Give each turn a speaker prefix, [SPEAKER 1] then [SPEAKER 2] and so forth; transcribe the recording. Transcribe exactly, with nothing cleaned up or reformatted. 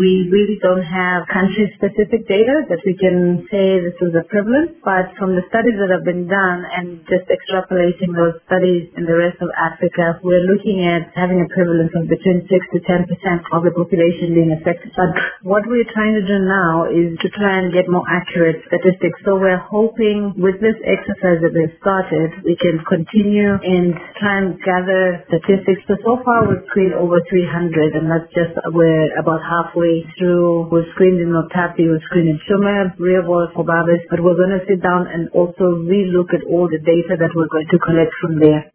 [SPEAKER 1] we really don't have country-specific data that we can say this is a prevalence, but from the studies that have been done and just extrapolating those studies in the rest of Africa, we're looking at having a prevalence of between six to ten percent of the population being affected. But what we're trying to do now is to try and get more accurate statistics. So we're hoping with this exercise that we've started, we can continue and try and gather statistics. So, so far we've screened over three hundred, and that's just, we're about halfway through. We've screened in Otapi, we've screened in Shumer, Rehoboth, Kobabis, but we're going to sit down and also relook at all the data that we're going to collect from there.